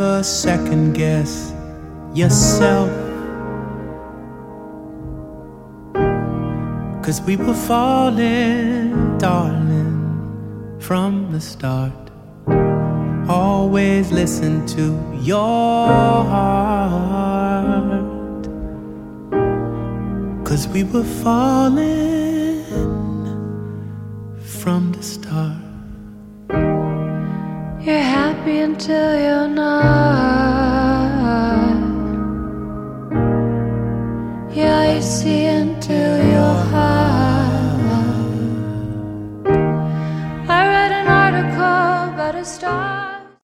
never second guess yourself. 'Cause we were falling, darling, from the start. Always listen to your heart. 'Cause we were falling from the start. You're happy until you're not. Yeah, you see